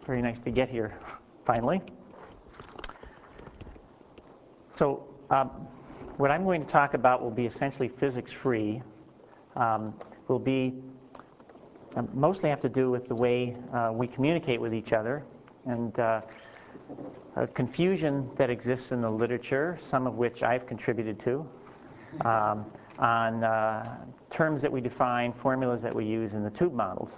Very nice to get here, finally. So what I'm going to talk about will be essentially physics-free. Will be mostly have to do with the way we communicate with each other, and confusion that exists in the literature, some of which I've contributed to, on terms that we define, formulas that we use in the tube models.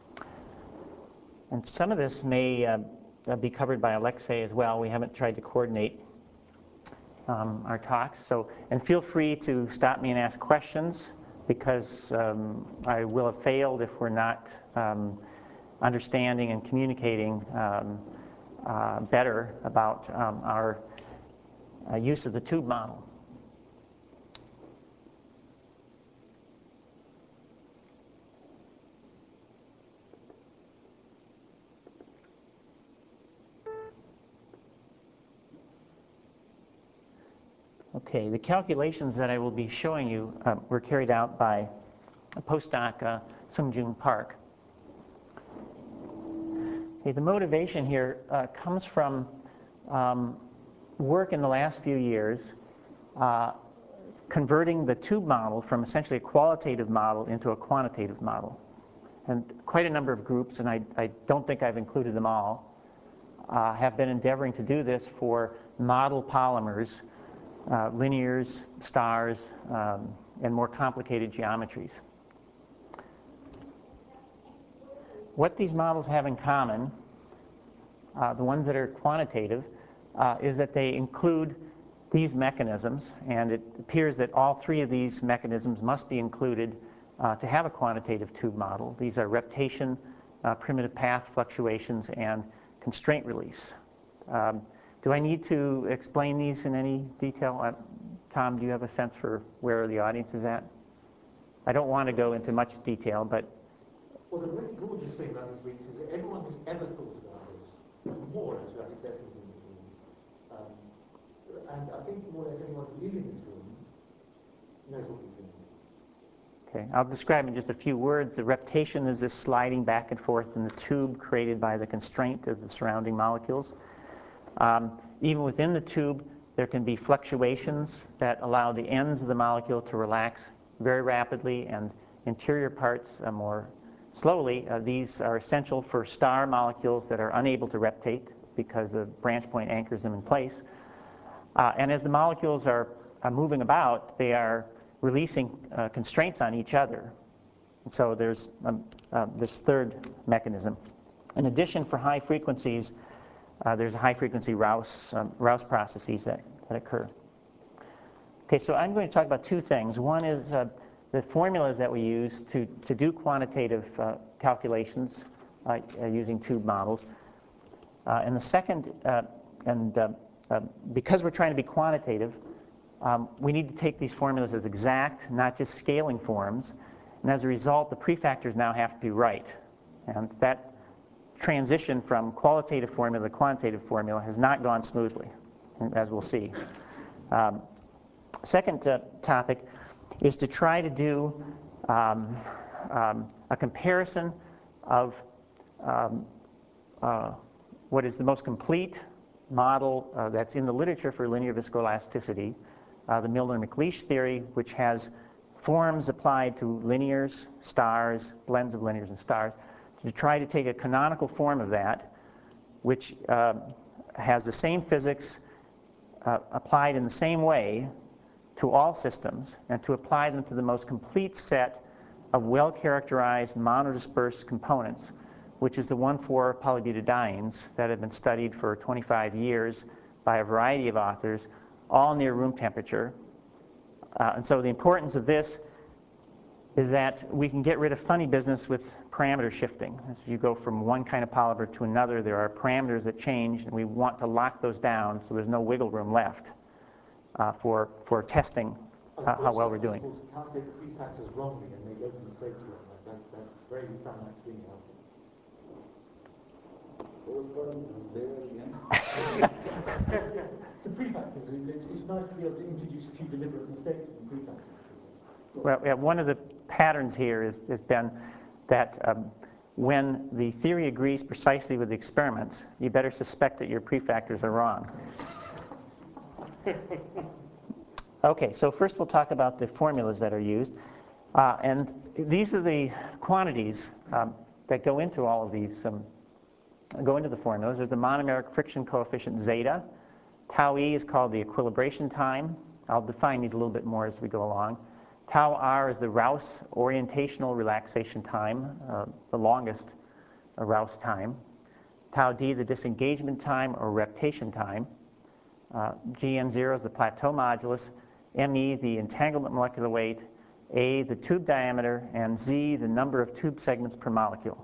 And some of this may be covered by Alexei as well. We haven't tried to coordinate our talks. And feel free to stop me and ask questions, because I will have failed if we're not understanding and communicating better about our use of the tube model. Okay, the calculations that I will be showing you were carried out by a postdoc, Sung-Joon Park. Okay, the motivation here comes from work in the last few years converting the tube model from essentially a qualitative model into a quantitative model. And quite a number of groups, and I don't think I've included them all, have been endeavoring to do this for model polymers, linears, stars, and more complicated geometries. What these models have in common, the ones that are quantitative, is that they include these mechanisms, and it appears that all three of these mechanisms must be included to have a quantitative tube model. These are reptation, primitive path fluctuations, and constraint release. Do I need to explain these in any detail? Tom, do you have a sense for where the audience is at? I don't want to go into much detail, but... Well, the really gorgeous thing about these weeks is that everyone who's ever thought about this, more or less without exceptions in this room, and I think more or less anyone who is in this room knows what we're doing. Okay, I'll describe in just a few words. The reptation is this sliding back and forth in the tube created by the constraint of the surrounding molecules. Even within the tube, there can be fluctuations that allow the ends of the molecule to relax very rapidly and interior parts more slowly. These are essential for star molecules that are unable to reptate because the branch point anchors them in place. And as the molecules are moving about, they are releasing constraints on each other. And so there's this third mechanism. In addition, for high frequencies, there's a high-frequency Rouse processes that occur. Okay, so I'm going to talk about two things. One is the formulas that we use to do quantitative calculations using tube models. And the second, because we're trying to be quantitative, we need to take these formulas as exact, not just scaling forms. And as a result, the prefactors now have to be right. And that transition from qualitative formula to quantitative formula has not gone smoothly, as we'll see. Second topic is to try to do a comparison of what is the most complete model that's in the literature for linear viscoelasticity, the Milnor-McLeish theory, which has forms applied to linears, stars, blends of linears and stars, to try to take a canonical form of that, which has the same physics applied in the same way to all systems, and to apply them to the most complete set of well-characterized monodispersed components, which is the 1,4-polybutadienes that have been studied for 25 years by a variety of authors, all near room temperature. And so the importance of this is that we can get rid of funny business with parameter shifting. As you go from one kind of polymer to another, there are parameters that change, and we want to lock those down so there's no wiggle room left for testing how well we're doing. Calculate the prefactors wrongly and make loads of mistakes with them. That's very, we found that extremely helpful. The prefactors, it's nice to be able to introduce a few deliberate mistakes in the prefactors. Well, yeah, one of the patterns here has been that when the theory agrees precisely with the experiments, you better suspect that your prefactors are wrong. Okay, so first we'll talk about the formulas that are used. And these are the quantities that go into all of these, go into the formulas. There's the monomeric friction coefficient zeta. Tau E is called the equilibration time. I'll define these a little bit more as we go along. Tau R is the Rouse orientational relaxation time, the longest Rouse time. Tau D, the disengagement time or reptation time. GN0 is the plateau modulus. ME, the entanglement molecular weight. A, the tube diameter. And Z, the number of tube segments per molecule.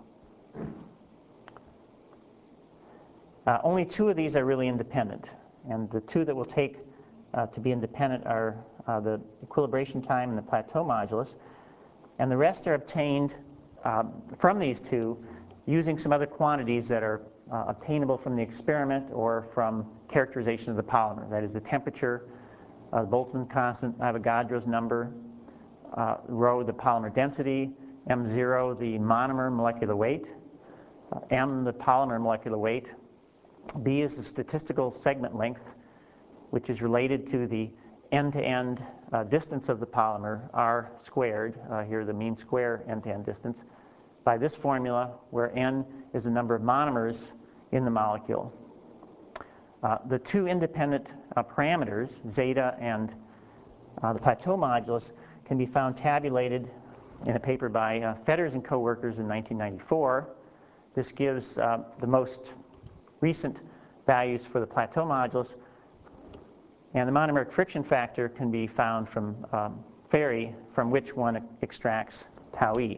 Only two of these are really independent. And the two that we'll take to be independent are the equilibration time and the plateau modulus. And the rest are obtained from these two using some other quantities that are obtainable from the experiment or from characterization of the polymer. That is the temperature, the Boltzmann constant, Avogadro's number, rho, the polymer density, M0, the monomer molecular weight, M, the polymer molecular weight, B is the statistical segment length, which is related to the end-to-end distance of the polymer, R squared, here the mean square end-to-end distance, by this formula where N is the number of monomers in the molecule. The two independent parameters, zeta and the plateau modulus, can be found tabulated in a paper by Fetters and co-workers in 1994. This gives the most recent values for the plateau modulus. And the monomeric friction factor can be found from Ferry, from which one extracts tau E.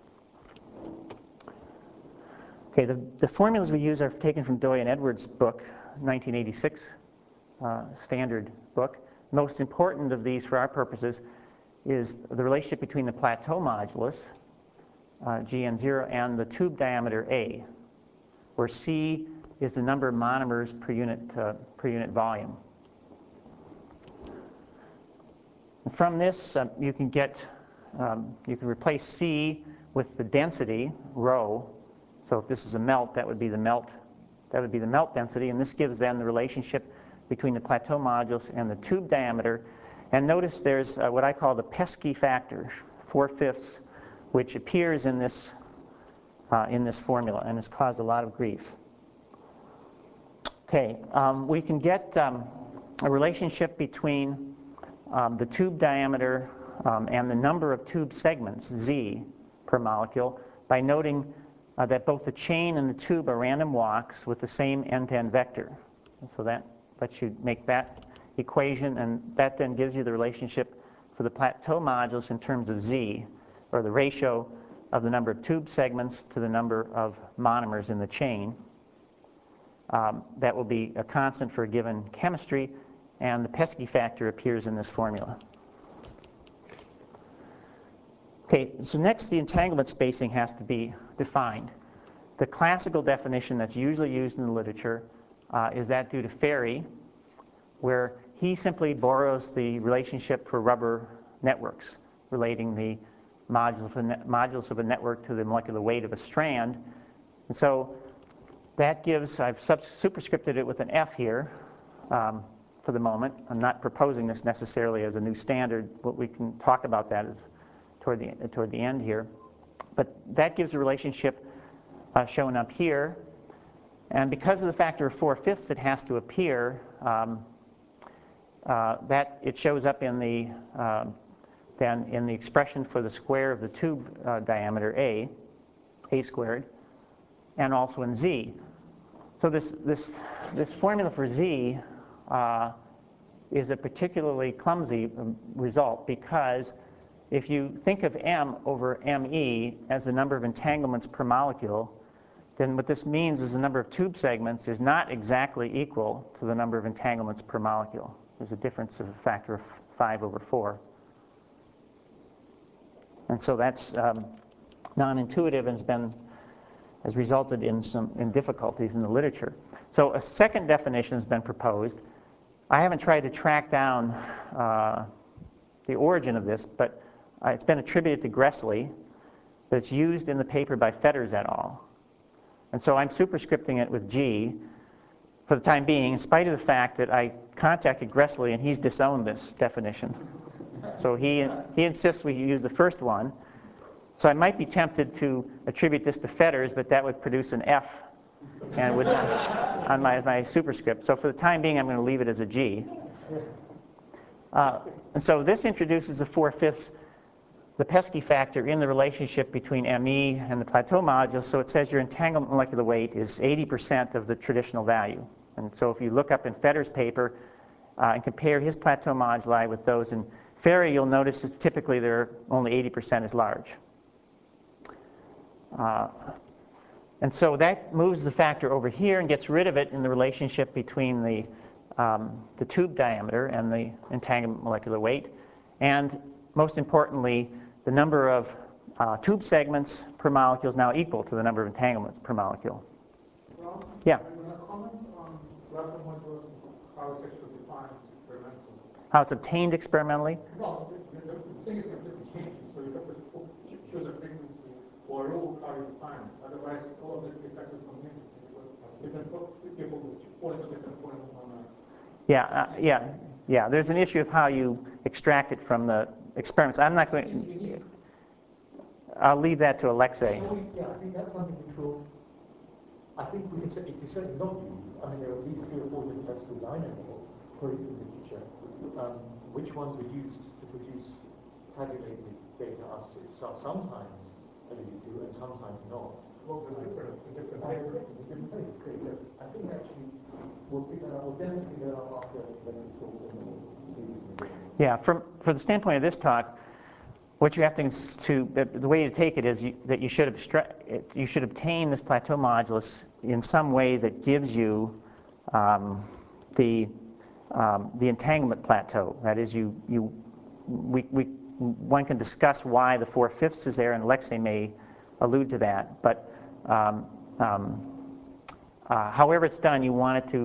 Okay, the formulas we use are taken from Doi and Edwards' book, 1986 standard book. Most important of these for our purposes is the relationship between the plateau modulus, GN0, and the tube diameter A, where C is the number of monomers per unit volume. And from this, you can replace C with the density, rho. So if this is a melt, that would be the melt density, and this gives then the relationship between the plateau modulus and the tube diameter. And notice there's what I call the pesky factor, 4/5, which appears in this formula and has caused a lot of grief. Okay, we can get a relationship between the tube diameter and the number of tube segments, Z, per molecule, by noting that both the chain and the tube are random walks with the same end-to-end vector. And so that lets you make that equation, and that then gives you the relationship for the plateau modulus in terms of Z, or the ratio of the number of tube segments to the number of monomers in the chain. That will be a constant for a given chemistry, and the pesky factor appears in this formula. Okay, so next the entanglement spacing has to be defined. The classical definition that's usually used in the literature is that due to Ferry, where he simply borrows the relationship for rubber networks, relating the modulus of a network to the molecular weight of a strand. And so that gives, I've superscripted it with an F here for the moment. I'm not proposing this necessarily as a new standard, but we can talk about that toward the end here. But that gives a relationship shown up here. And because of the factor of 4/5 it has to appear, that it shows up in the then in the expression for the square of the tube diameter A squared, and also in Z. So this formula for Z is a particularly clumsy result, because if you think of M over ME as the number of entanglements per molecule, then what this means is the number of tube segments is not exactly equal to the number of entanglements per molecule. There's a difference of a factor of 5/4. And so that's non-intuitive and has resulted in some difficulties in the literature. So a second definition has been proposed. I haven't tried to track down the origin of this, but it's been attributed to Gressley, that's used in the paper by Fetters et al. And so I'm superscripting it with G for the time being, in spite of the fact that I contacted Gressley and he's disowned this definition. So he insists we use the first one. So I might be tempted to attribute this to Fetters, but that would produce an F and would on my superscript. So for the time being, I'm going to leave it as a G. And so this introduces the 4/5, the pesky factor in the relationship between ME and the plateau modulus. So it says your entanglement molecular weight is 80% of the traditional value. And so if you look up in Fetters' paper and compare his plateau moduli with those in Ferry, you'll notice that typically they're only 80% as large. And so that moves the factor over here and gets rid of it in the relationship between the tube diameter and the entanglement molecular weight. And most importantly, the number of tube segments per molecule is now equal to the number of entanglements per molecule. Well, Yeah? comment on plateau modulus, how it's actually defined experimentally. How it's obtained experimentally? Well, the thing is completely changed. So you have to choose a frequency or a rule how you define it. Otherwise, all of this is affected from nature. Different people point to different point on Yeah. There's an issue of how you extract it from the experiments. I'm not going. I'll leave that to Alexei. Yeah, I think that's something which will. I think we can say it is certainly not used. I mean, there are at least 3 or 4 different types of design in the literature. Which ones are used to produce tabulated data are sometimes alluded to and sometimes not. Well, the different papers. I think actually we'll definitely pick that up after the talk. Yeah, for the standpoint of this talk, what you have the way to take it is that you should obtain this plateau modulus in some way that gives you the entanglement plateau. That is, one can discuss why the 4/5 is there, and Alexei may allude to that. But however it's done, you want it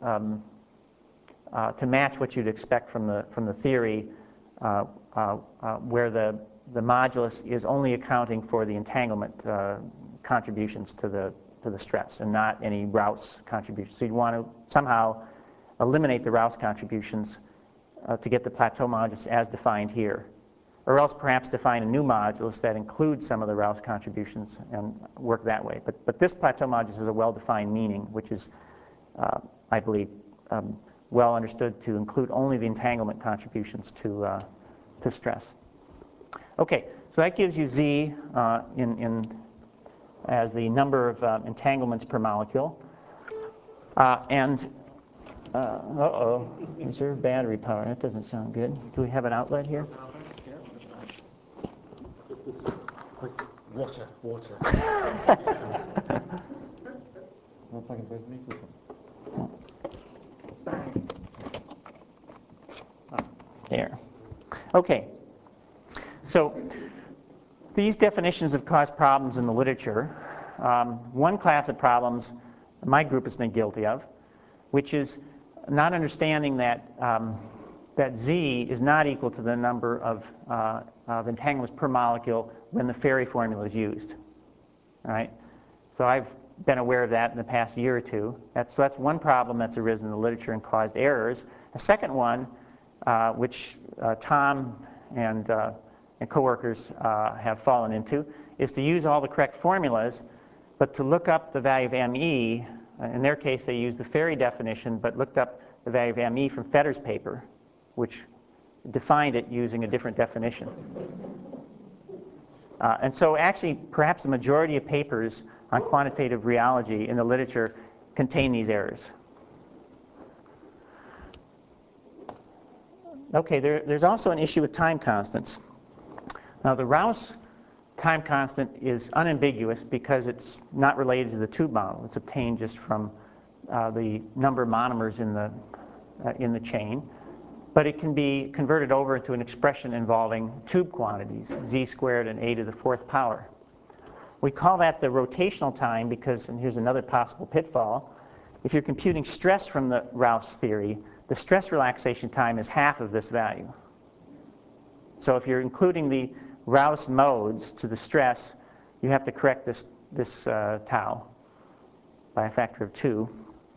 to match what you'd expect from the theory, where the modulus is only accounting for the entanglement contributions to the stress and not any Rouse contributions. So you want to somehow eliminate the Rouse contributions to get the plateau modulus as defined here, or else perhaps define a new modulus that includes some of the Rouse contributions and work that way. But this plateau modulus has a well-defined meaning, which is, I believe, well understood to include only the entanglement contributions to stress. Okay, so that gives you Z as the number of entanglements per molecule. Reserve battery power. That doesn't sound good. Do we have an outlet here? Water. There. Okay. So these definitions have caused problems in the literature. One class of problems my group has been guilty of, which is not understanding that Z is not equal to the number of entanglements per molecule when the Ferry formula is used. All right? So I've been aware of that in the past year or two. So that's one problem that's arisen in the literature and caused errors. A second one, which Tom and coworkers have fallen into, is to use all the correct formulas, but to look up the value of ME. In their case, they used the Ferry definition, but looked up the value of ME from Fetters' paper, which defined it using a different definition. And so actually, perhaps the majority of papers on quantitative rheology in the literature contain these errors. Okay, there's also an issue with time constants. Now, the Rouse time constant is unambiguous because it's not related to the tube model. It's obtained just from the number of monomers in the chain. But it can be converted over into an expression involving tube quantities, z squared and a to the 4th power. We call that the rotational time because, and here's another possible pitfall, if you're computing stress from the Rouse theory, the stress relaxation time is half of this value. So if you're including the Rouse modes to the stress, you have to correct this tau by a factor of 2.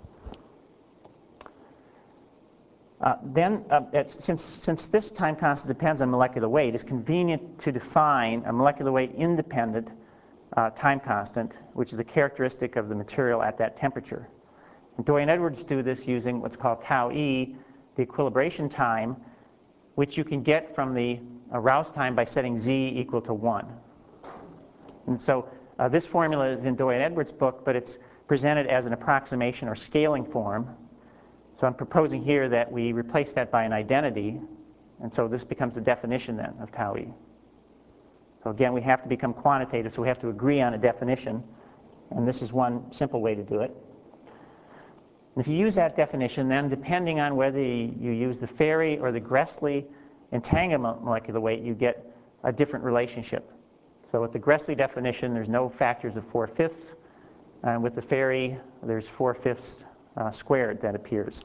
Since this time constant depends on molecular weight, it's convenient to define a molecular weight independent time constant, which is a characteristic of the material at that temperature. And Doi and Edwards do this using what's called tau e, the equilibration time, which you can get from the Rouse time by setting z equal to 1. And so this formula is in Doi and Edwards' book, but it's presented as an approximation or scaling form. So I'm proposing here that we replace that by an identity, and so this becomes the definition then of tau e. So again, we have to become quantitative, so we have to agree on a definition, and this is one simple way to do it. And if you use that definition, then depending on whether you use the Ferri or the Gressley entanglement molecular weight, you get a different relationship. So with the Gressley definition, there's no factors of 4/5, and with the Ferri, there's 4/5 squared that appears.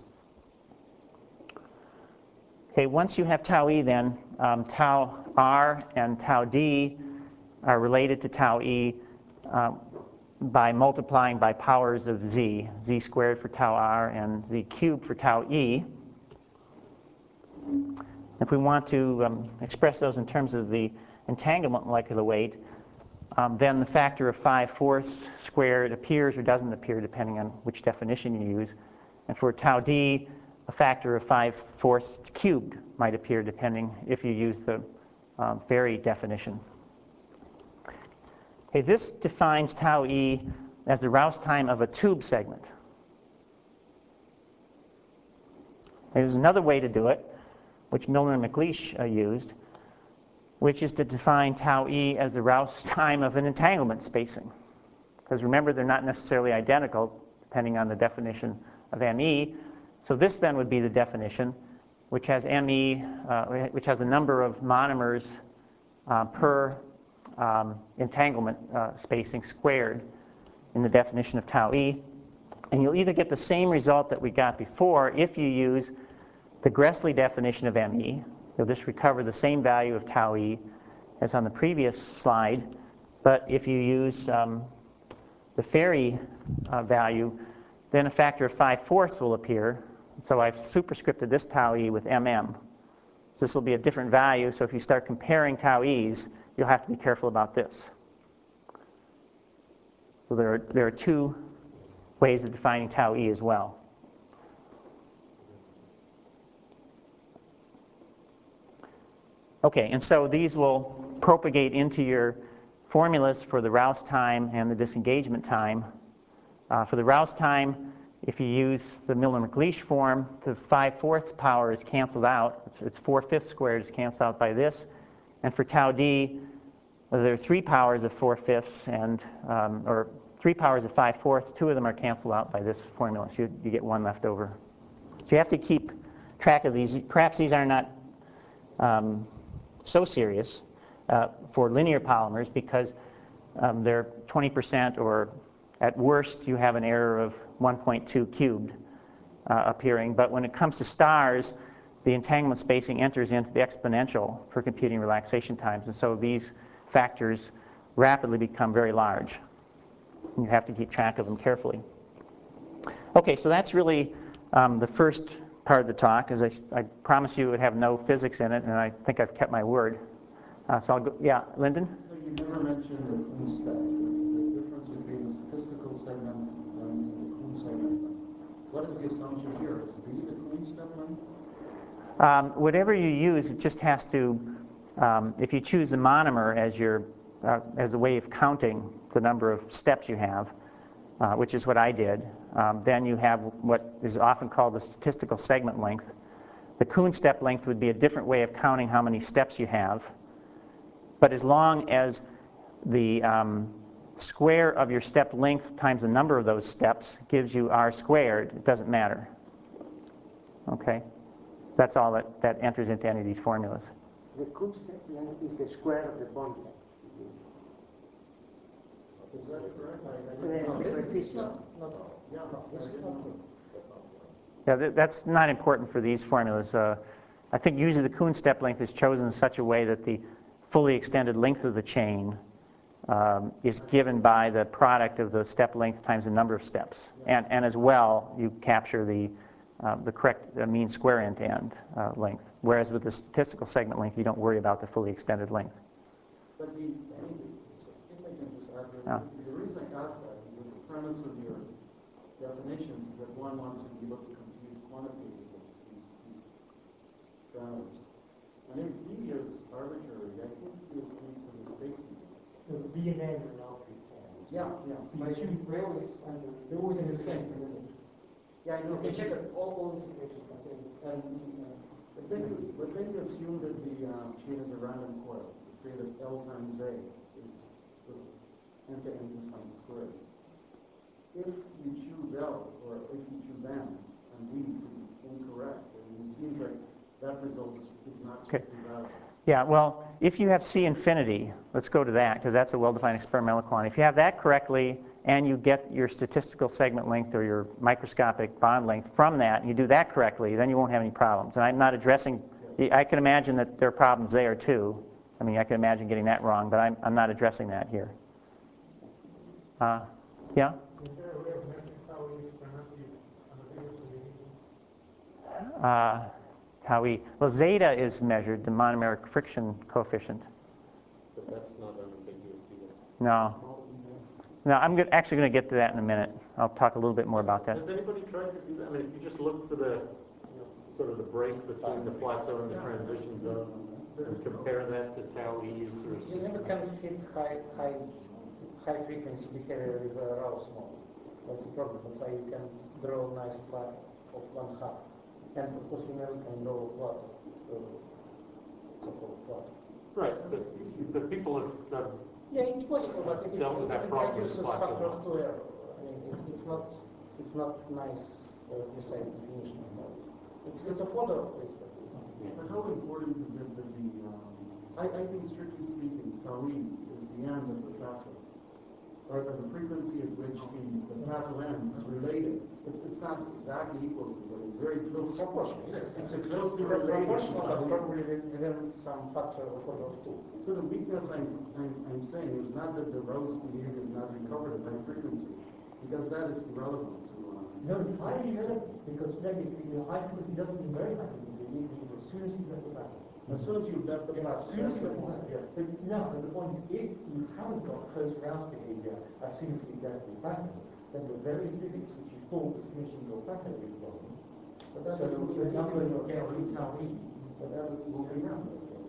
Okay, once you have tau e, then tau r and tau d are related to tau e by multiplying by powers of z, z squared for tau r and z cubed for tau e. If we want to express those in terms of the entanglement molecular weight, then the factor of 5/4 squared appears or doesn't appear depending on which definition you use. And for tau d, a factor of 5/4 cubed might appear depending if you use the Ferri definition. Okay, this defines tau e as the Rouse time of a tube segment. There's another way to do it, which Milner and McLeish used, which is to define tau e as the Rouse time of an entanglement spacing. Because remember, they're not necessarily identical depending on the definition of ME. So this then would be the definition, which has ME, which has a number of monomers per entanglement spacing squared in the definition of tau e. And you'll either get the same result that we got before if you use the Gressley definition of ME. You'll just recover the same value of tau e as on the previous slide. But if you use the Ferri value, then a factor of 5/4 will appear. So I've superscripted this tau e with mm. So this will be a different value. So if you start comparing tau e's, you'll have to be careful about this. So there are two ways of defining tau e as well. Okay, and so these will propagate into your formulas for the Rouse time and the disengagement time. For the Rouse time, if you use the Milner-McLeish form, the 5/4 power is canceled out. It's 4/5 squared is canceled out by this. And for tau d, there are 3 powers of 4/5 and or 3 powers of 5/4. 2 of them are canceled out by this formula, so you get 1 left over. So you have to keep track of these. Perhaps these are not so serious for linear polymers because they're 20%, or at worst you have an error of 1.2 cubed appearing. But when it comes to stars, the entanglement spacing enters into the exponential for computing relaxation times, and so these factors rapidly become very large. You have to keep track of them carefully. Okay, so that's really the first part of the talk. As I promised you it would have no physics in it, and I think I've kept my word. So I'll go, yeah, Lyndon? You never mentioned the Kuhn step, the difference between the statistical segment and the Kuhn segment. What is the assumption here? Is B the Kuhn step length? Whatever you use, it just has to, if you choose the monomer as your, as a way of counting the number of steps you have, which is what I did, then you have what is often called the statistical segment length. The Kuhn step length would be a different way of counting how many steps you have. But as long as the square of your step length times the number of those steps gives you r squared, it doesn't matter. Okay? That's all that enters into any of these formulas. The Kuhn step length is the square of the bond length. Is that correct? Yeah, that's not important for these formulas. I think usually the Kuhn step length is chosen in such a way that the fully extended length of the chain is given by the product of the step length times the number of steps. And as well, you capture the correct mean square end-to-end length. Whereas with the statistical segment length, you don't worry about the fully extended length. But if I can just add, the reason I asked that is that the premise of your definition is that one wants to be able to compute quantitatively these parameters. And if B is arbitrary, I think you'll make some mistakes in it. So the B and N are now three terms. Yeah. So you choose railways and they're always in the same. Yeah, I know. You can check that all institutions contains N, E, and But then you assume that the chain is a random coil. You say that L times A is end-to-end to some square. If you choose L, or if you choose N, and B to be incorrect, it seems like that result is not strictly valid. Yeah, well, if you have C infinity, let's go to that, because that's a well-defined experimental quantity. If you have that correctly, and you get your statistical segment length or your microscopic bond length from that, and you do that correctly, then you won't have any problems. And I'm not addressing, I can imagine that there are problems there too. I mean, I can imagine getting that wrong, but I'm not addressing that here. Yeah? Is there a way of measuring tau E experimentally on the video so they Tau E. Well, zeta is measured, the monomeric friction coefficient. But that's not unambiguous either. No. No, I'm actually going to get to that in a minute. I'll talk a little bit more about that. Has anybody tried to do that? I mean, if you just look for the sort of the break between the plateau and the transition zone and compare that to tau E or You never can fit high frequency behavior with a Rao's model. That's a problem. That's why you can draw a nice line of 1/2. And of course you never can draw a plot, so-called plot. right, but people have Yeah, it's possible, but it Dealt with that problem introduces with plateau. factor of 2 error. I mean, it's not nice precise definition of that. It's a photo of this. But how important is it that I think strictly speaking, tau E is the end of the plateau, or the frequency at which the plateau end is related. It's not exactly equal, but it's very close. Proportional, yes. It's closely related. Proportional, but probably within some factor of order of 2. So the weakness I'm saying is not that the Rose behavior is not recovered at high frequency, because that is irrelevant to No, it's highly irrelevant because maybe the high frequency doesn't mean very high frequency. It means as soon as you left the plateau. as soon as you've left the As plateau. soon as you That's left the plateau. But no, but the point is, if you haven't got close Rouse behavior as soon as you left the plateau, then the very physics which you thought was finishing your plateau is wrong. But that So doesn't the number you're mean getting tau E but that was will be number.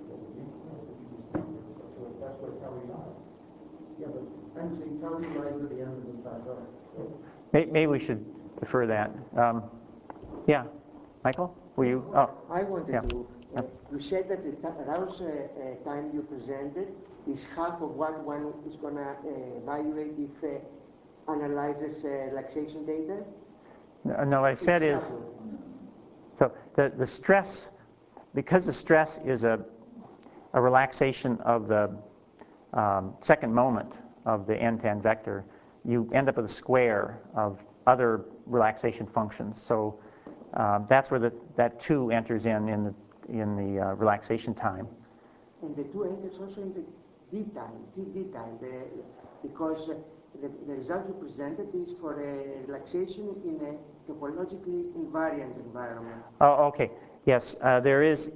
That's where tau E lies. yeah, but I'm saying tau E lies at the end of the plateau. So Maybe we should defer that. Yeah, Michael, were you? Oh, I wanted Yeah. to, you said that the Rouse time you presented is half of what one is going to evaluate if analyzes relaxation data? no, what I said It's is, half. so the stress, because the stress is a relaxation of the second moment of the end-to-end vector, you end up with a square of other relaxation functions. So that's where that 2 enters in the relaxation time. And the 2 enters also in the D time, because the result you presented is for a relaxation in a topologically invariant environment. Oh, okay. Yes, there is,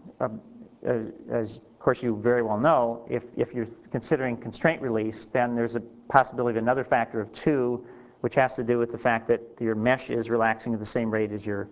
as of course you very well know, if you're considering constraint release, then there's a possibility of another factor of 2, which has to do with the fact that your mesh is relaxing at the same rate as your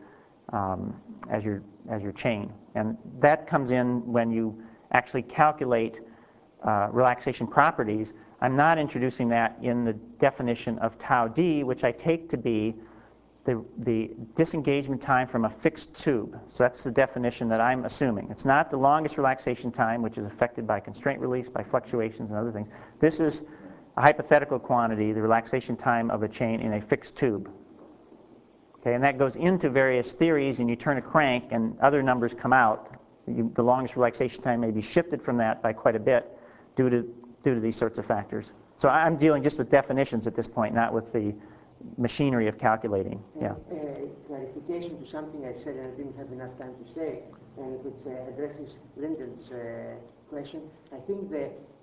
chain. And that comes in when you actually calculate relaxation properties. I'm not introducing that in the definition of tau D, which I take to be the disengagement time from a fixed tube. So that's the definition that I'm assuming. It's not the longest relaxation time, which is affected by constraint release, by fluctuations and other things. This is a hypothetical quantity, the relaxation time of a chain in a fixed tube. Okay, and that goes into various theories, and you turn a crank and other numbers come out. The longest relaxation time may be shifted from that by quite a bit due to these sorts of factors. So I'm dealing just with definitions at this point, not with the machinery of calculating. Yeah. Clarification to something I said and I didn't have enough time to say, and which addresses Lyndon's question. I think the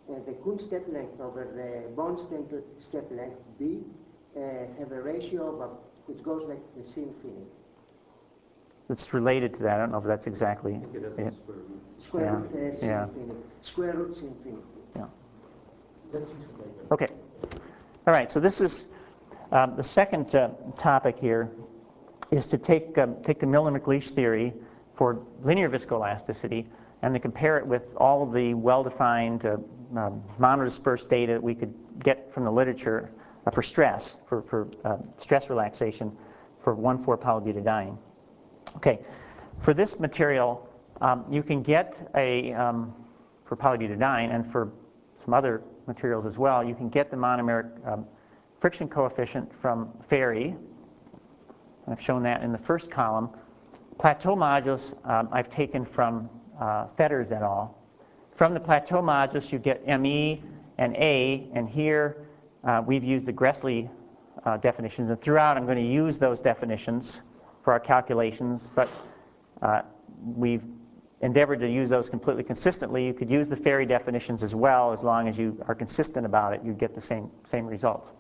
the Kuhn step length over the bond-stem step length B have a ratio of which goes like the C infinity. It's related to that. I don't know if that's exactly I think it has a square root. Square Yeah, root C yeah. infinity. Square root C infinity. Yeah. Let's see some data. Okay. All right. So this is the second topic here is to take the Milner-McLeish theory for linear viscoelasticity and to compare it with all of the well-defined monodispersed data that we could get from the literature for stress, for stress relaxation for 1,4-polybutadiene. Okay, for this material, you can get for polybutadiene and for some other materials as well, you can get the monomeric friction coefficient from Ferry. I've shown that in the first column. Plateau modulus I've taken from Fetters et al. From the plateau modulus, you get ME and A, and here we've used the Gressley definitions, and throughout I'm going to use those definitions for our calculations, but we've endeavored to use those completely consistently. You could use the Ferry definitions as well, as long as you are consistent about it, you get the same result.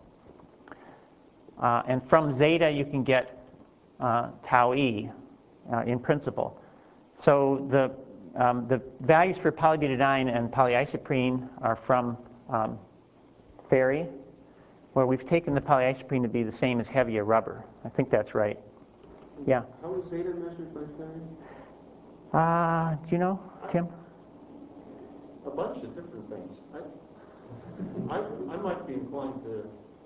And from zeta, you can get tau E in principle. So the values for polybutadiene and polyisoprene are from Ferry, where we've taken the polyisoprene to be the same as heavier rubber. I think that's right. Yeah. How is zeta measured by Ferry? Do you know, Tim? A bunch of different things. I might be inclined to,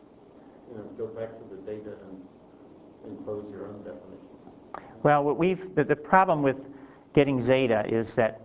go back to the data and impose your own definition. Well, the problem with getting zeta is that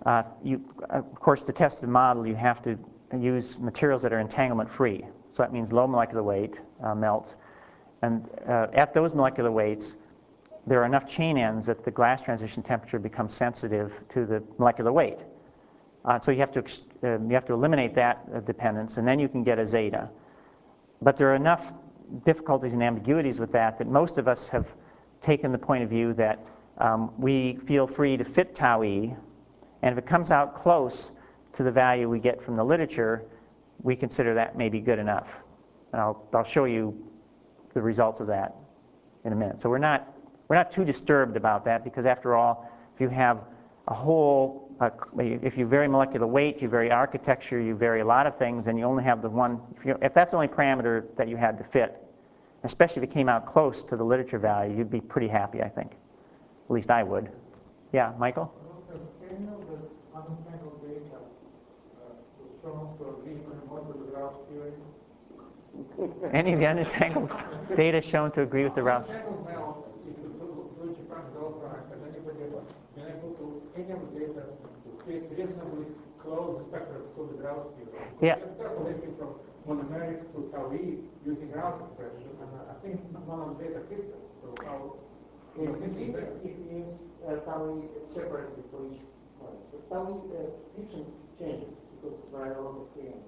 of course, to test the model, you have to use materials that are entanglement-free. So that means low molecular weight melts. And at those molecular weights, there are enough chain ends that the glass transition temperature becomes sensitive to the molecular weight. So you have to eliminate that dependence, and then you can get a zeta. But there are enough difficulties and ambiguities with that most of us have taken the point of view that we feel free to fit tau E, and if it comes out close to the value we get from the literature, we consider that may be good enough. And I'll show you the results of that in a minute. So we're not too disturbed about that, because after all, if you have a whole, if you vary molecular weight, you vary architecture, you vary a lot of things, and you only have the one, if that's the only parameter that you had to fit, especially if it came out close to the literature value, you'd be pretty happy, I think. At least I would. Yeah, Michael? Any of the unentangled data was shown to agree with the Rouse theory? Any of the unentangled data shown to agree with the Rouse? Unentangled melt, if you do Japan Delta, and anybody else, been able to any of the data to fit reasonably close the spectrum to the Rouse theory. Yeah. We're extrapolating from monomeric to tau E using Rouse expression, and I think none of the data fits it. So how? It means tau E separately for each one. So tau E friction changes because there are a lot of things.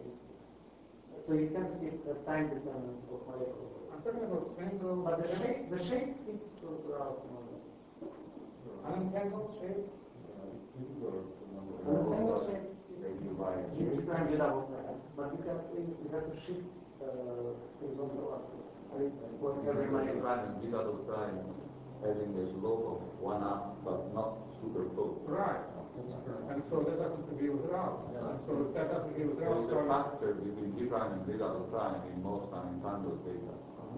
So you can't get a time dependence of molecular weight. I'm talking about single, But the shape fits to our model. unentangled shape. Unentangled shape. You can get out, but you have to shift horizontal axis. Every prime and zeta prime having a slope of 1 but not super close. Right. And so that doesn't agree with Rouse. And so if that doesn't agree with There Rouse, is a factor between G prime and zeta prime in most unentangled data.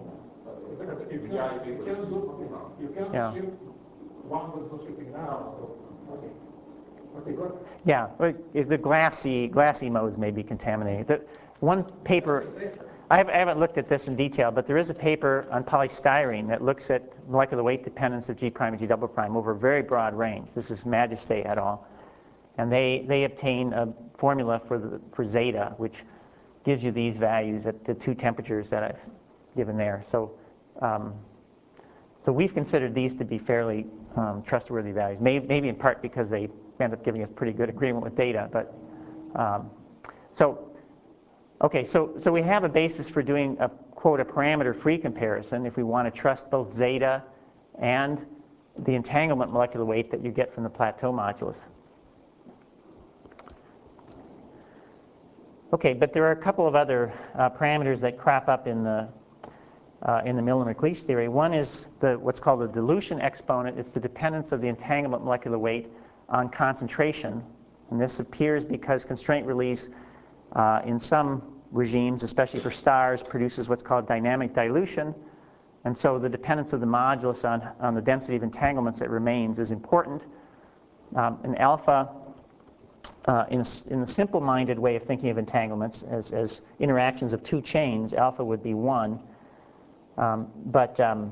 you can't Yeah. shift one with no shifting now. So, okay. Okay, good. Yeah, the glassy modes may be contaminated. The one paper, I haven't looked at this in detail, but there is a paper on polystyrene that looks at molecular weight dependence of G prime and G double prime over a very broad range. This is Magistay et al. And they obtain a formula for zeta, which gives you these values at the two temperatures that I've given there. So we've considered these to be fairly trustworthy values, maybe in part because they end up giving us pretty good agreement with data. But so we have a basis for doing a quote a parameter-free comparison if we want to trust both zeta and the entanglement molecular weight that you get from the plateau modulus. Okay, but there are a couple of other parameters that crop up in the Milnor-McLeish theory. One is what's called the dilution exponent. It's the dependence of the entanglement molecular weight on concentration. And this appears because constraint release in some regimes, especially for stars, produces what's called dynamic dilution. And so the dependence of the modulus on the density of entanglements that remains is important. And alpha, in the simple-minded way of thinking of entanglements as interactions of two chains, alpha would be 1. But there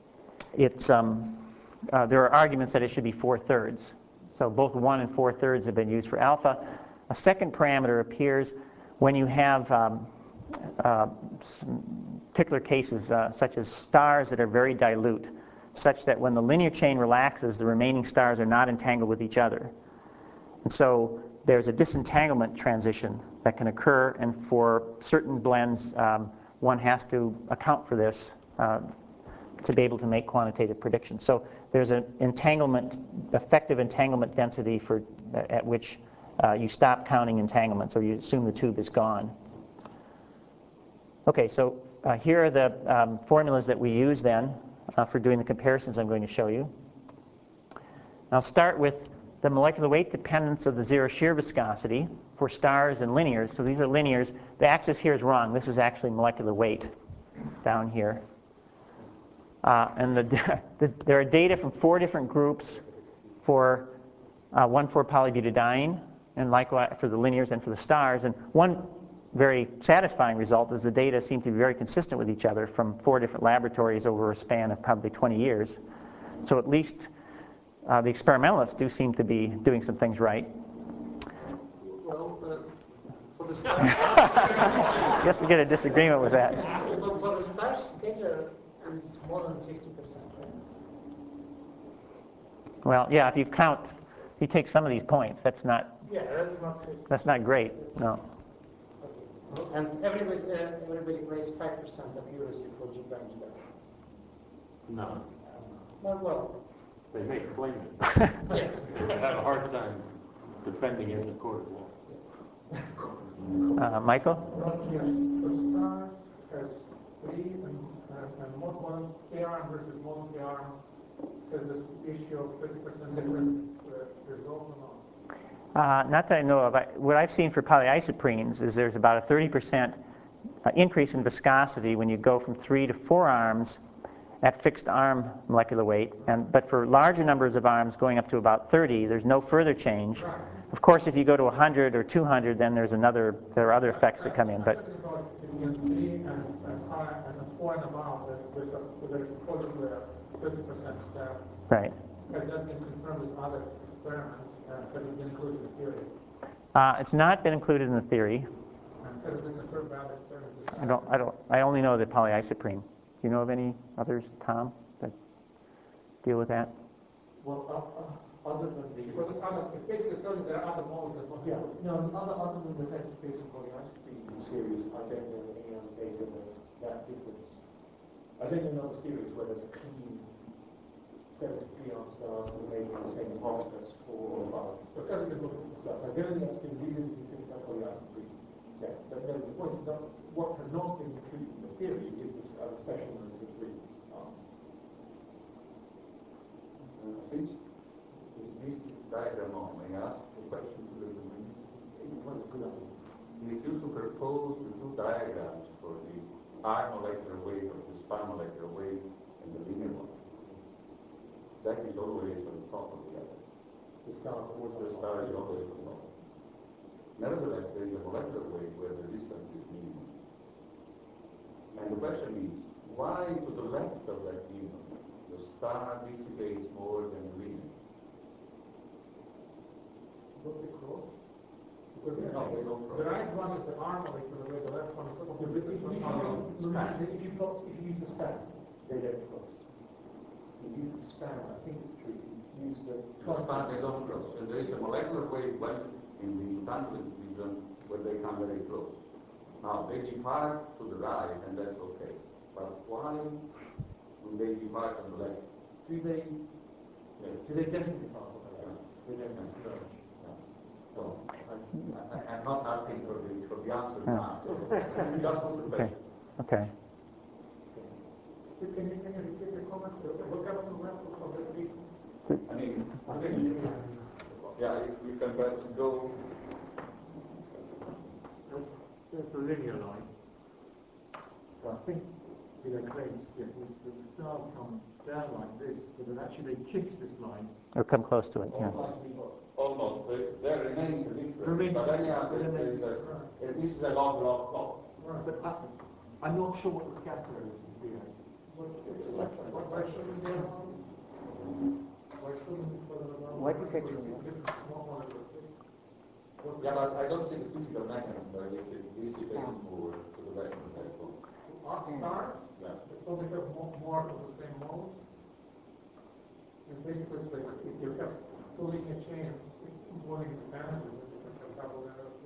are arguments that it should be 4/3. So both 1 and 4/3 have been used for alpha. A second parameter appears when you have particular cases, such as stars that are very dilute, such that when the linear chain relaxes, the remaining stars are not entangled with each other. And so there's a disentanglement transition that can occur, and for certain blends, one has to account for this to be able to make quantitative predictions. So there's an effective entanglement density at which you stop counting entanglements, or you assume the tube is gone. Okay, so here are the formulas that we use then for doing the comparisons I'm going to show you. I'll start with the molecular weight dependence of the zero shear viscosity for stars and linears. So these are linears. The axis here is wrong. This is actually molecular weight down here. And there are data from 4 different groups for 1,4-polybutadiene, and likewise for the linears and for the stars. And one very satisfying result is the data seem to be very consistent with each other from 4 different laboratories over a span of probably 20 years. So at least the experimentalists do seem to be doing some things right. Well, for the stars, Guess we get a disagreement with that. for the stars, data is more than 50%, right? Well, yeah, if you take some of these points, that's not Yeah, that's not 50. that's not great. No. Okay. And everybody plays 5% accuracy for G times that. No, Well, they may claim it. yes. I have a hard time defending it in court of law. Michael? Not here. The stars has 3 and mod 1 K-arm versus mod K-arm. There's this issue of 50% difference result or not? Not that I know of. What I've seen for polyisoprenes is there's about a 30% increase in viscosity when you go from 3 to 4 arms at fixed arm molecular weight. But for larger numbers of arms going up to about 30, there's no further change. Right. Of course, if you go to 100 or 200, then there are other effects that come in. But If you have 3 and 5 and 4 and above, there's supposedly a 30% step. right. Has that been confirmed with other experiments? Has it been included in the theory? It's not been included in the theory. And has it been confirmed by other experiments? I only know the polyisoprene. Do you know of any others, Tom, that deal with that? Well, other than the... Well, it's basically telling there are other molecules. Yeah, no, other than the method space and polyisoprene series, I don't know any other data that difference. I don't know another series where there's a clean 73 arm stars and maybe the same partners for above. So can we look at the So I don't think that's been revisited since that polyisoprene set. But no, the point is that what has not been included in the theory is the special 93 arms. Since this diagram on, may I ask a question to the community? If you superpose the 2 diagrams for the R molecular weight or the span molecular weight and the linear one, that is always on top of the other. The star is always on top. Nevertheless, there is a molecular weight where the distance is minimum. And the question is, why to the left of that minimum, the star dissipates more than the linear? Look across. No, they don't The right one is the arm molecular weight, the left one is the If you use the span, they don't cross. If you use the span, I think it's true. If you use the span, they don't cross. And there is a molecular weight when in the entanglement region where they come very close. Now, they depart to the right, and that's okay. But why do they depart on the left? Do they definitely pass on the left? They don't have to. No, I'm not asking for the answer Yeah. now. Just for the Okay. question. Okay. Can you repeat the comment? What kind of left of the three? I mean, yeah, if we can perhaps go. That's the linear line. So I think with a case, the stars come down like this, but then actually they kiss this line. Or come close to it, yeah. Almost. There remains a difference. Remains But then, yeah, but then this is a long block. But I'm not sure what the scatter is here. Why shouldn't there why shouldn't What is actually? Yeah, but I don't see the physical mechanism by which it dissipates more to the left and left. Stars? Yeah. So they have more of the same mode. And basically, it's like if you have two linear chains involving the tangents, you can have double errors.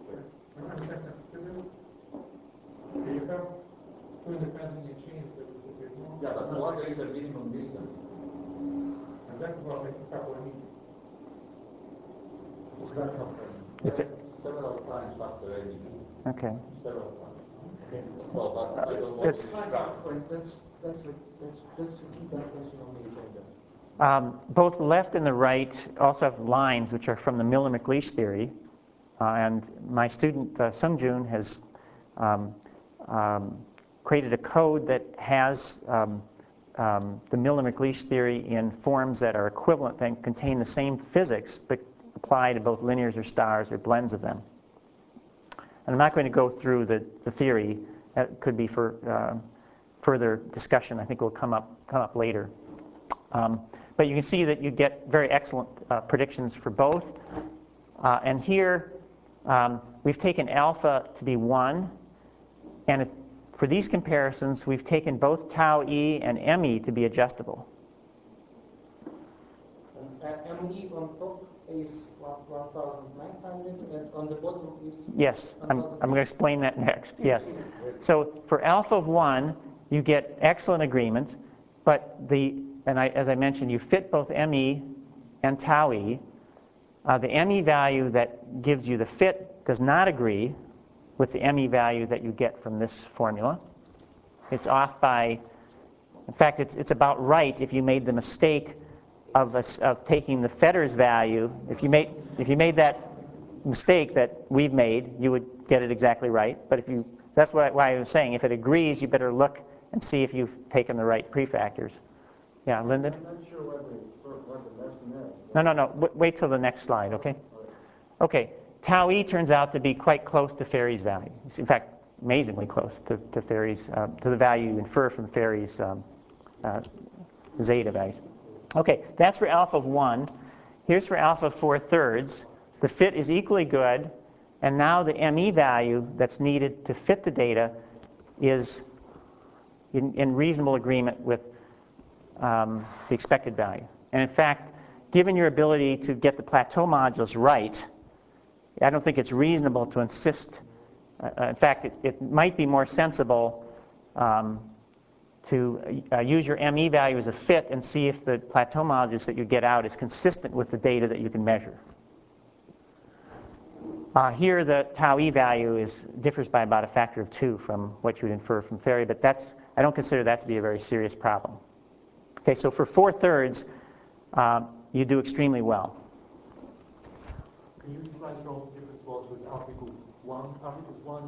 You have two independent linear chains that dissipate more. Yeah, but what there is a minimum distance. And that's what makes a couple of meters. It's a, Several times after any. okay. Several times. Well, but I don't want It's- to describe. Let's just keep that question on the agenda. Both the left and the right also have lines which are from the Miller-McLeish theory. And my student, Sung Joon, has created a code that has the Miller-McLeish theory in forms that are equivalent and contain the same physics, but apply to both linears or stars or blends of them. And I'm not going to go through the theory. That could be for further discussion. I think will come up later. But you can see that you get very excellent predictions for both. And here we've taken alpha to be 1. And for these comparisons, we've taken both tau e and ME to be adjustable. ME on top is 1,900 and on the bottom is... Yes, I'm going to explain that next. Yes. So for alpha of 1, you get excellent agreement, but as I mentioned, you fit both ME and tau e. The ME value that gives you the fit does not agree with the ME value that you get from this formula. It's off by, in fact, it's about right if you made the mistake of taking the Fedder's value. If you made that mistake that we've made, you would get it exactly right. But that's why I was saying, if it agrees, you better look and see if you've taken the right prefactors. Yeah, Lyndon? I'm not sure what the lesson is. No. Wait till the next slide, okay? Okay, tau e turns out to be quite close to Ferri's value. In fact, amazingly close to Ferri's, to the value you infer from Ferri's zeta values. Okay, that's for alpha of 1. Here's for alpha of 4/3. The fit is equally good, and now the ME value that's needed to fit the data is in reasonable agreement with the expected value. And in fact, given your ability to get the plateau modulus right, I don't think it's reasonable to insist. In fact, it might be more sensible to use your ME value as a fit and see if the plateau modulus that you get out is consistent with the data that you can measure. Here, the tau e value differs by about a factor of 2 from what you would infer from Ferri, but I don't consider that to be a very serious problem. Okay, so for 4/3, you do extremely well. Can you explain what the difference was with alpha equals 1? Alpha equals 1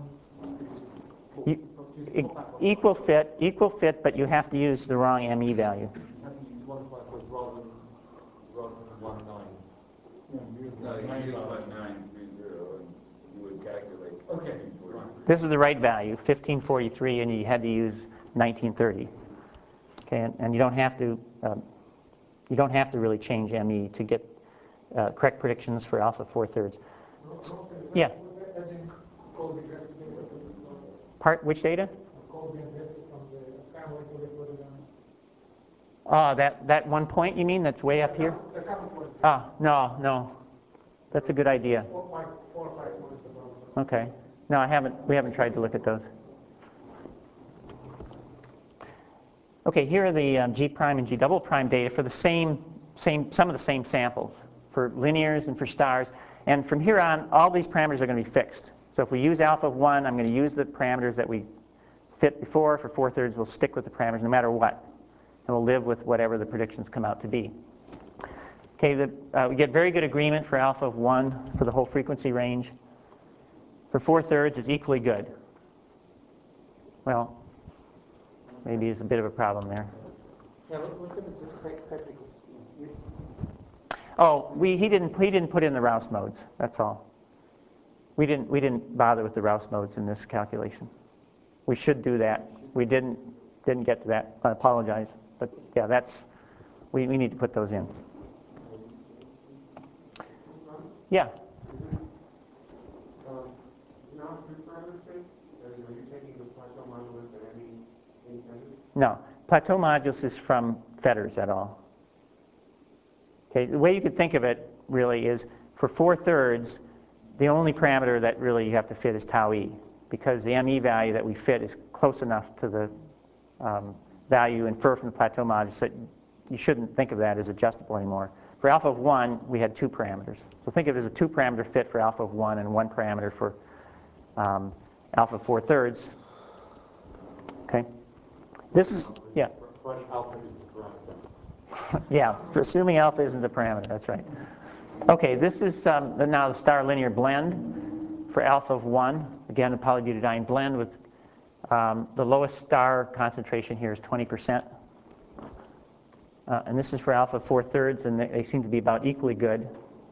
Equal fit, but you have to use the wrong ME value. You have to use 154 rather than 19. No, you use 1930 and you would calculate. Okay. This is the right value, 1543, and you had to use 1930. Okay, and you don't have to really change ME to get correct predictions for alpha 4/3. Yeah. Which data? That 1 point you mean that's way up here? No. That's a good idea. Okay. No, we haven't tried to look at those. Okay, here are the G prime and G double prime data for the some of the same samples for linears and for stars. And from here on, all these parameters are going to be fixed. So if we use alpha of 1, I'm going to use the parameters that we fit before. For 4/3, we'll stick with the parameters no matter what. And we'll live with whatever the predictions come out to be. Okay, we get very good agreement for alpha of 1 for the whole frequency range. For 4/3, it's equally good. Well, maybe it's a bit of a problem there. Yeah, what happens if Patrick? Oh, he didn't put in the Rouse modes. That's all. We didn't bother with the Rouse modes in this calculation. We should do that. We didn't get to that. I apologize, but yeah, we need to put those in. Yeah. No, plateau modulus is from fetters at all. Okay, the way you could think of it really is for 4/3, the only parameter that really you have to fit is tau e, because the ME value that we fit is close enough to the value you infer from the plateau modulus that you shouldn't think of that as adjustable anymore. For alpha of 1, we had 2 parameters. So think of it as a 2-parameter fit for alpha of 1 and 1 parameter for alpha 4/3. Okay. This is, yeah. Yeah, for assuming alpha isn't a parameter, that's right. Okay, this is now the star linear blend for alpha of 1. Again, the polybutadiene blend with the lowest star concentration here is 20%. And this is for alpha 4/3, and they seem to be about equally good.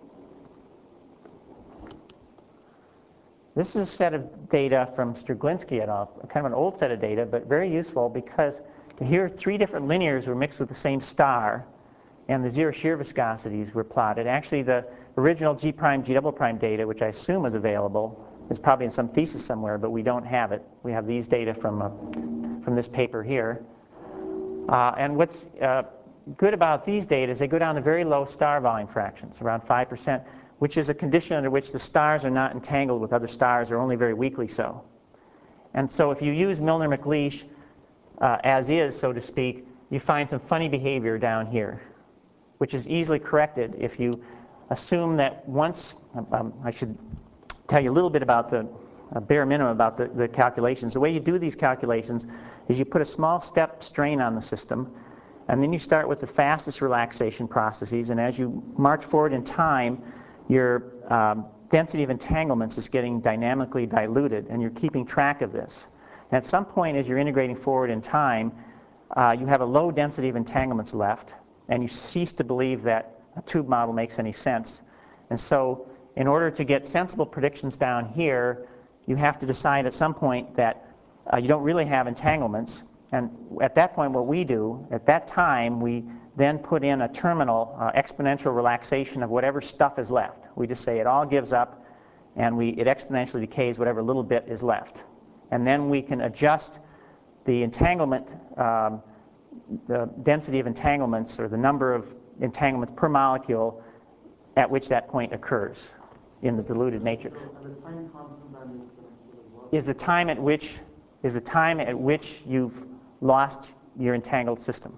This is a set of data from Struglinsky et al., kind of an old set of data, but very useful because here 3 different linears were mixed with the same star, and the zero shear viscosities were plotted. Actually, the original G prime, G double prime data, which I assume is available, is probably in some thesis somewhere, but we don't have it. We have these data from this paper here. And what's good about these data is they go down to very low star volume fractions, around 5%, which is a condition under which the stars are not entangled with other stars, or only very weakly so. And so if you use Milnor-McLeish as is, so to speak, you find some funny behavior down here, which is easily corrected if you assume that once, I should tell you a little bit about the bare minimum about the calculations. The way you do these calculations is you put a small step strain on the system, and then you start with the fastest relaxation processes, and as you march forward in time, your density of entanglements is getting dynamically diluted, and you're keeping track of this. And at some point, as you're integrating forward in time, you have a low density of entanglements left, and you cease to believe that a tube model makes any sense. And so in order to get sensible predictions down here, you have to decide at some point that you don't really have entanglements. And at that point, what we do, at that time, we then put in a terminal exponential relaxation of whatever stuff is left. We just say it all gives up, and it exponentially decays whatever little bit is left. And then we can adjust the entanglement, the density of entanglements, or the number of entanglements per molecule at which that point occurs in the diluted matrix. And the time constant then is connected as well? Is the time at which you've lost your entangled system.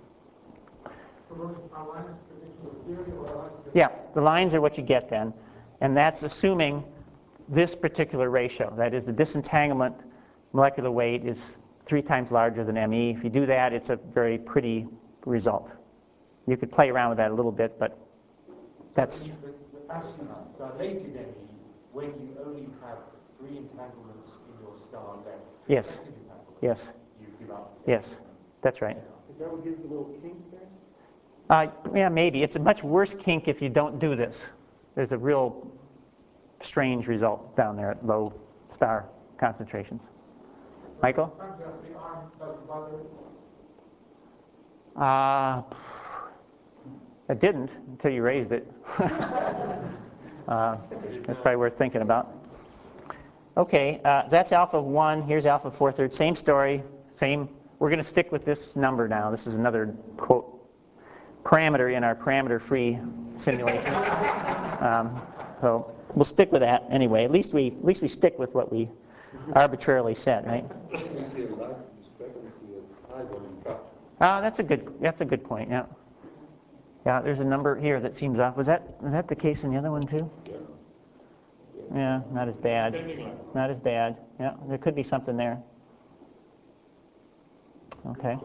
Yeah, the lines are what you get then, and that's assuming this particular ratio. That is, the disentanglement molecular weight is 3 times larger than ME. If you do that, it's a very pretty result. You could play around with that a little bit, but that's... The astronauts dilated ME when you only have 3 entanglements in your star left. Yes. Yes. You give up. Yes, that's right. Is that what gives the little kink there? Yeah, maybe. It's a much worse kink if you don't do this. There's a real strange result down there at low star concentrations. Michael? It didn't until you raised it. That's probably worth thinking about. Okay, that's alpha 1. Here's alpha 4/3. Same story. Same. We're going to stick with this number now. This is another quote parameter in our parameter-free simulations. So we'll stick with that anyway. At least we stick with what we arbitrarily set, right? That's a good point. Yeah. Yeah. There's a number here that seems off. Was that the case in the other one too? Yeah, not as bad. Standing line. Not as bad. Yeah, there could be something there. Okay.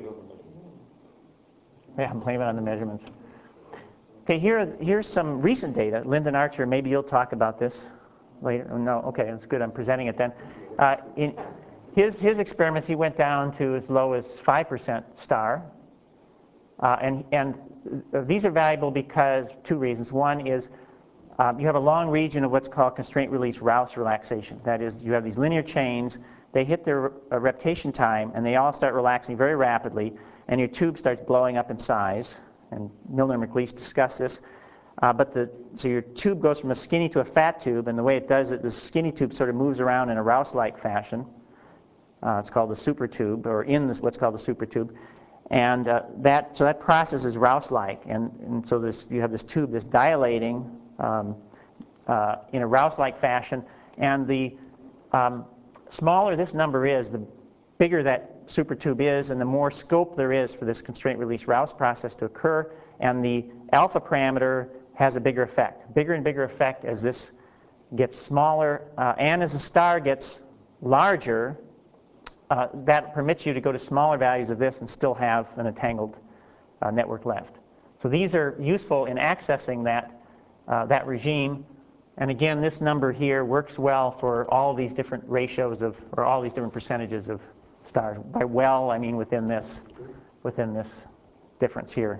Yeah, I'm blaming it on the measurements. Okay, here's some recent data. Lyndon Archer, maybe you'll talk about this later. Oh, no, okay, that's good. I'm presenting it then. In his experiments, he went down to as low as 5% star. And these are valuable because two reasons. One is you have a long region of what's called constraint-release Rouse relaxation. That is, you have these linear chains. They hit their reptation time, and they all start relaxing very rapidly, and your tube starts blowing up in size. And Milner and McLeish discuss this. So your tube goes from a skinny to a fat tube, and the way it does it, the skinny tube sort of moves around in a Rouse-like fashion. It's called the super tube, or in this what's called the super tube. And that process is Rouse-like, and so you have this tube that's dilating in a Rouse-like fashion, and the smaller this number is, the bigger that super tube is, and the more scope there is for this constraint-release Rouse process to occur, and the alpha parameter has a bigger effect. Bigger and bigger effect as this gets smaller, and as the star gets larger, that permits you to go to smaller values of this and still have an entangled network left. So these are useful in accessing that regime. And again, this number here works well for all these different ratios or all these different percentages of stars. By well, I mean within this difference here.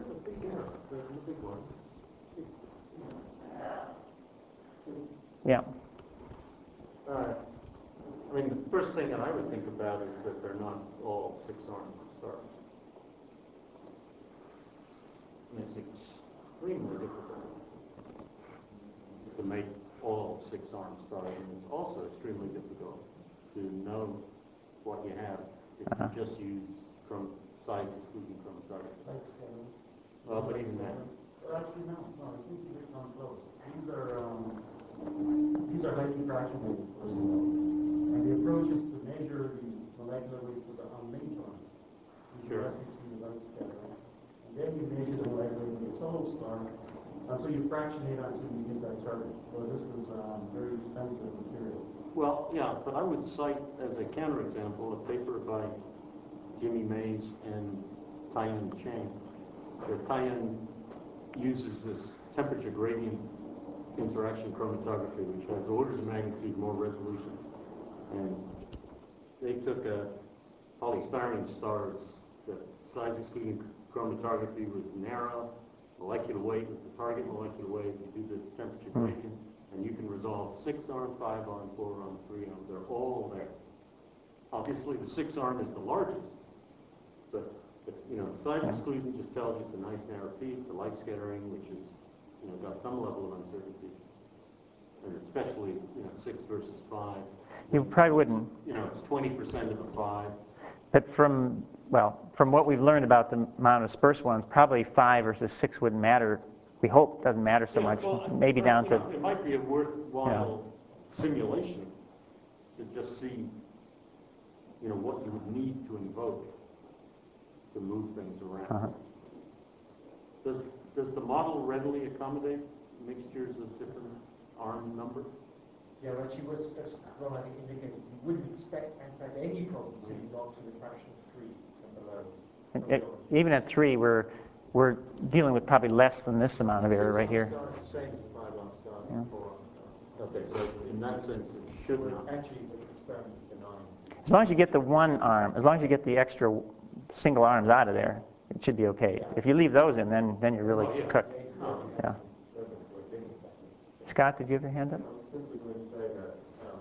Yeah. I mean, the first thing that I would think about is that they're not all six-armed stars. And it's extremely difficult to make all six-armed stars, and it's also extremely difficult to know what you have if you just use size-excluding chromatography. Well, but even that. Actually, no, I think you've gone close. These are highly fractionated, first of all. And the approach is to measure the molecular weights of the unlinked ones. These are SEC light scattering. And then you measure the molecular weight of the total star until you fractionate until you get that target. So this is very expensive material. Well, yeah, but I would cite as a counterexample a paper by Jimmy Mays and Taiyan Chang. So Taiyan uses this temperature gradient interaction chromatography, which has orders of magnitude more resolution. And they took polystyrene stars. The size excluding chromatography was narrow. Molecular weight was the target molecular weight. You do the temperature gradient, and you can resolve 6-arm, 5-arm, 4-arm, 3-arm. They're all there. Obviously, the 6-arm is the largest, but size exclusion just tells you it's a nice narrow peak. The light scattering, which is got some level of uncertainty, and especially 6 versus 5. You probably wouldn't. It's 20% of a 5. But from what we've learned about the amount of dispersed ones, probably 5 versus 6 wouldn't matter. We hope it doesn't matter so much. Well, maybe down to. It might be a worthwhile simulation to just see, what you would need to invoke to move things around. Does the model readily accommodate mixtures of different arm numbers? Yeah, but she was, as Ron I think indicated, you wouldn't expect, in fact, any problems if you got to the fraction of 3 and below. Even at 3, we're dealing with probably less than this amount of error right here. It's the same as 5-arm stars and 4-arm stars. Okay, so in that sense, it should not. Actually, this experiment is benign. As long as you get the one arm, as long as you get the extra single arms out of there, it should be okay. If you leave those in, then you're really cooked. Yeah. Scott, did you have your hand up? I was simply going to say that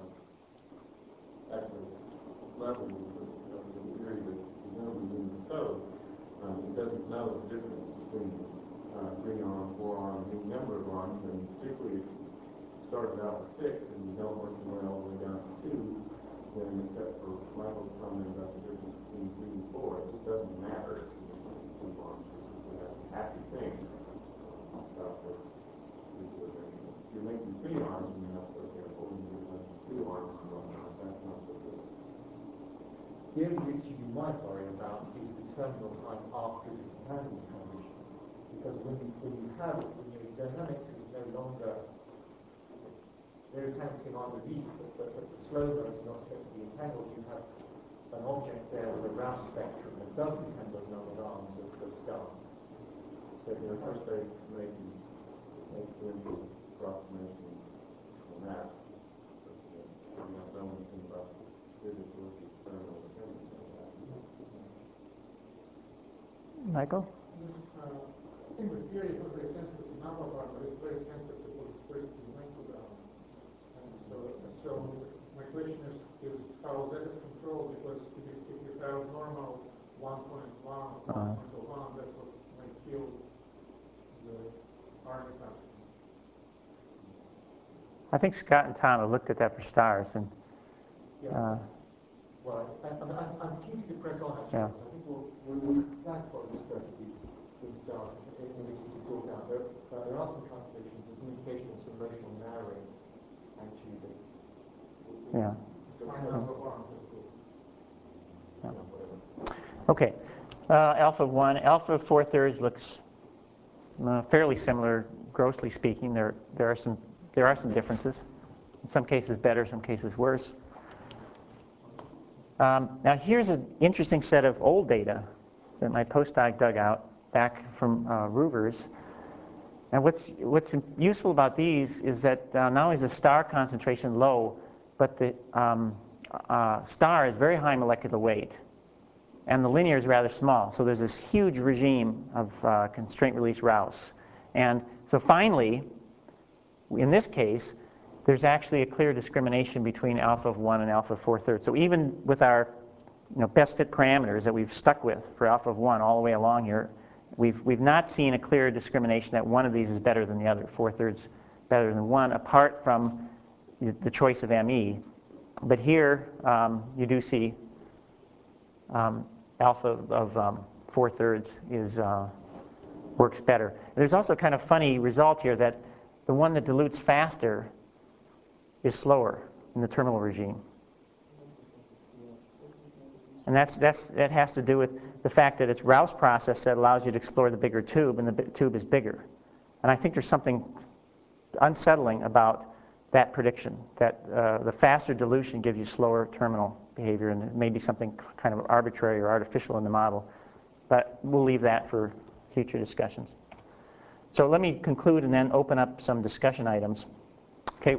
at the level of the theory that determines in the code, it doesn't know the difference between 3-arm, 4-arm, any number of arms, and particularly if you started out with 6 and you don't work your way all the way down to 2, then except for Michael's comment about the difference between 3 and 4, it just doesn't matter if you use 2 arms. That's a happy thing about this visualization. If you're making 3 arms, and you're not so careful, and you're making 2 arms and whatnot, that's not so good. The only issue you might worry about is the terminal time after this entanglement transition. Because when your dynamics is no longer they're enhancing underneath, but the slow mode is not affecting the entangled. You have an object there with a Rouse spectrum that does depend on numbered arms of the star. So The first day maybe makes the approximation from that. But I'm not done anything about physical external things. Michael? I think the theory is not very sensitive to number of arms, but it's very sensitive to the space to the length of the arm. And so my question is how that is controlled, because if you have normal 1.1, 1.1, that's what might kill the arm attack. I think Scott and Tom have looked at that for stars, and well, I'm keen to press on actually. Yeah. I think we'll flag what this strategy with stars in which we can talk about. There are some calculations, there's an indication of some motional narrowing actually. yeah. Number of arms, that's cool. Okay, alpha of 1. Alpha of 4/3 looks fairly similar, grossly speaking. There are some differences. In some cases better, some cases worse. Now here's an interesting set of old data that my postdoc dug out back from Ruvers. And what's useful about these is that not only is the star concentration low, but the star is very high molecular weight, and the linear is rather small. So there's this huge regime of constraint release Rouse. And so finally, in this case, there's actually a clear discrimination between alpha of 1 and alpha of 4/3. So even with our best fit parameters that we've stuck with for alpha of 1 all the way along here, we've not seen a clear discrimination that one of these is better than the other, 4/3 better than 1, apart from the choice of ME. But here you do see alpha of 4/3 works better. There's also a kind of funny result here that the one that dilutes faster is slower in the terminal regime. And that has to do with the fact that it's Rouse process that allows you to explore the bigger tube, and the tube is bigger. And I think there's something unsettling about that prediction, that the faster dilution gives you slower terminal behavior, and it may be something kind of arbitrary or artificial in the model. But we'll leave that for future discussions. So let me conclude and then open up some discussion items. Okay.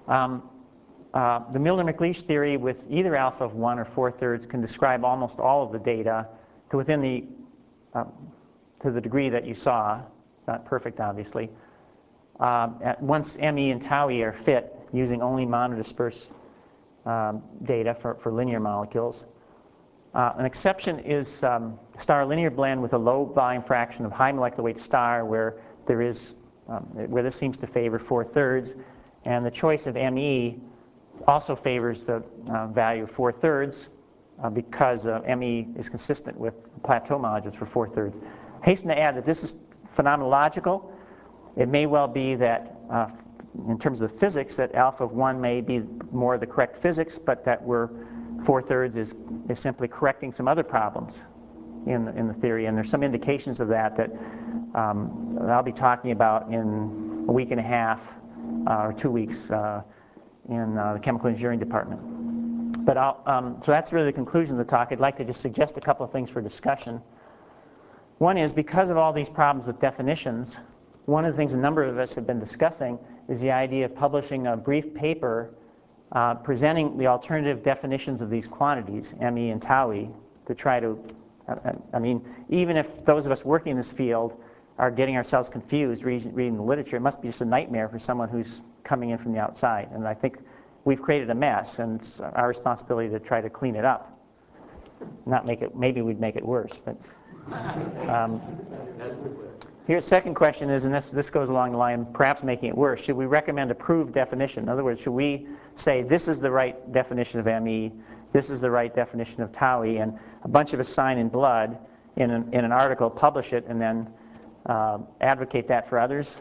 The Milner-McLeish theory with either alpha of 1 or 4/3 can describe almost all of the data to within to the degree that you saw. Not perfect, obviously. Once ME and tau E are fit using only monodisperse data for linear molecules. An exception is star linear blend with a low volume fraction of high molecular weight star, where this seems to favor 4/3, and the choice of ME also favors the value of 4/3 because ME is consistent with plateau modules for 4/3. Hasten to add that this is phenomenological. It may well be that in terms of the physics that alpha of 1 may be more the correct physics, but that 4/3 is simply correcting some other problems in the theory, and there's some indications of that I'll be talking about in a week and a half or 2 weeks in the chemical engineering department. But so that's really the conclusion of the talk. I'd like to just suggest a couple of things for discussion. One is, because of all these problems with definitions, one of the things a number of us have been discussing is the idea of publishing a brief paper presenting the alternative definitions of these quantities, ME and tau E, to try to, I mean, even if those of us working in this field are getting ourselves confused reading the literature, it must be just a nightmare for someone who's coming in from the outside. And I think we've created a mess, and it's our responsibility to try to clean it up. Not make it, maybe we'd make it worse, but. Here's the second question is, and this goes along the line, perhaps making it worse, should we recommend a proved definition? In other words, should we say this is the right definition of ME, this is the right definition of tau E, and a bunch of us sign in blood in an article, publish it, and then advocate that for others?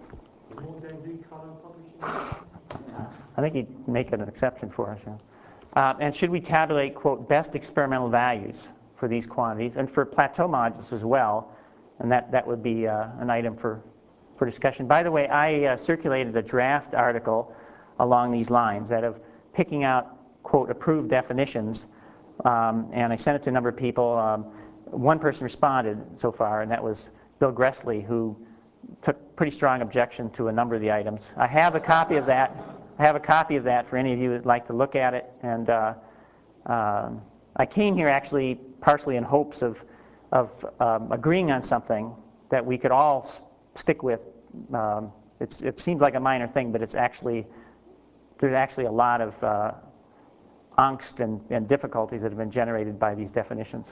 I think he'd make it an exception for us. Yeah. And should we tabulate, quote, best experimental values for these quantities, and for plateau modules as well? And that would be an item for discussion. By the way, I circulated a draft article along these lines, that of picking out, quote, approved definitions, and I sent it to a number of people. One person responded so far, and that was Bill Gressley, who took pretty strong objection to a number of the items. I have a copy of that. I have a copy of that for any of you that'd like to look at it. And I came here actually partially in hopes of agreeing on something that we could all stick with. It seems like a minor thing, but there's actually a lot of angst and difficulties that have been generated by these definitions.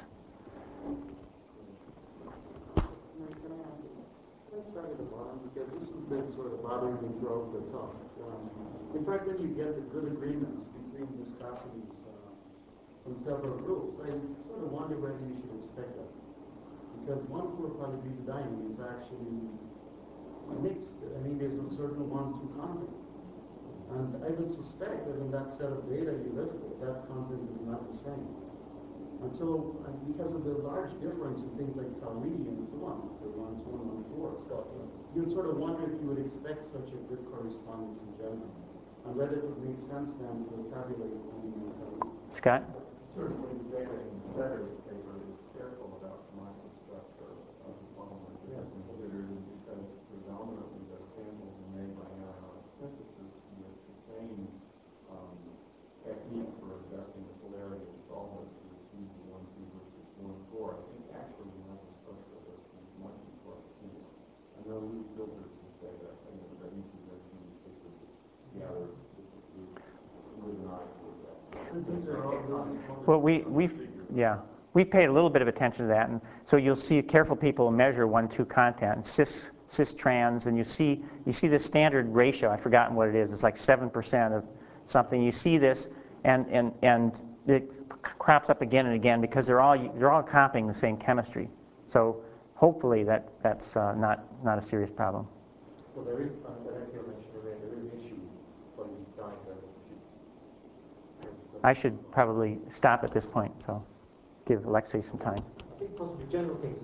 Let's start at the bottom, because this has been sort of bothering me throughout the talk. In fact, when you get the good agreements between viscosities from several groups, I sort of wonder whether you should expect that. Because one chlorpyrrolidine is actually mixed. I mean, there's a certain 1,2 content. And I would suspect that in that set of data you listed, that content is not the same. And so, because of the large difference in things like toluene and so on, the 1, 2, and 1, 4, so you'd sort of wonder if you would expect such a good correspondence in general, and whether it would make sense then to tabulate only the toluene. Scott? Certainly, the data in the letters paper is careful about the microstructure of the polymer that's considered, because predominantly the samples are made by anionic synthesis with the same technique for adjusting the polarity of solvents as used 1, 2 versus 1, 4. I think actually the microstructure of this is much more clear. I know Luke Filters will say that, that he suggests in his paper the other would not include that. These are all really Well, we've paid a little bit of attention to that, and so you'll see careful people measure 1, 2 content, cis trans, and you see the standard ratio. I've forgotten what it is. It's like 7% of something. You see this, and it crops up again and again because they're all copying the same chemistry. So hopefully that's not a serious problem. So there is, as you mentioned earlier, there is an issue for these diagrams. I should probably stop at this point, so give Alexei some time. I think possibly general things